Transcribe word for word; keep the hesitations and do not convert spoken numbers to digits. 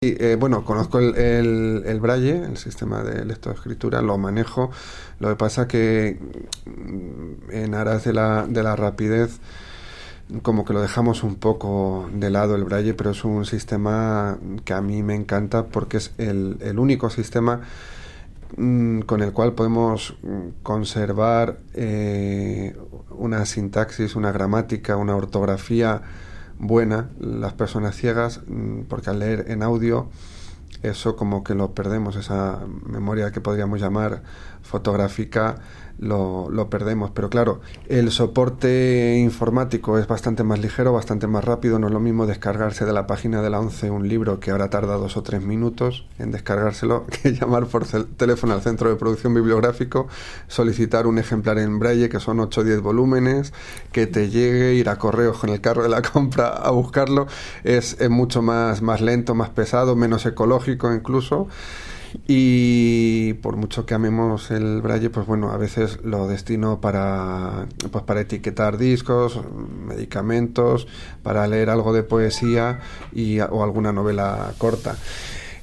Y, eh, bueno, conozco el, el, el Braille, el sistema de lectoescritura, lo manejo. Lo que pasa que mm, en aras de la, de la rapidez, como que lo dejamos un poco de lado el Braille, pero es un sistema que a mí me encanta porque es el, el único sistema mm, con el cual podemos mm, conservar eh, una sintaxis, una gramática, una ortografía buena, las personas ciegas, porque al leer en audio eso como que lo perdemos, esa memoria que podríamos llamar fotográfica lo, lo perdemos. Pero claro, el soporte informático es bastante más ligero, bastante más rápido. No es lo mismo descargarse de la página de la ONCE un libro que ahora tarda dos o tres minutos en descargárselo, que llamar por cel- teléfono al centro de producción bibliográfico, solicitar un ejemplar en Braille, que son ocho o diez volúmenes, que te llegue, ir a correos con el carro de la compra a buscarlo. Es, es mucho más, más lento, más pesado, menos ecológico incluso. Y por mucho que amemos el Braille, pues bueno, a veces lo destino para, pues para etiquetar discos, medicamentos, para leer algo de poesía y, o alguna novela corta.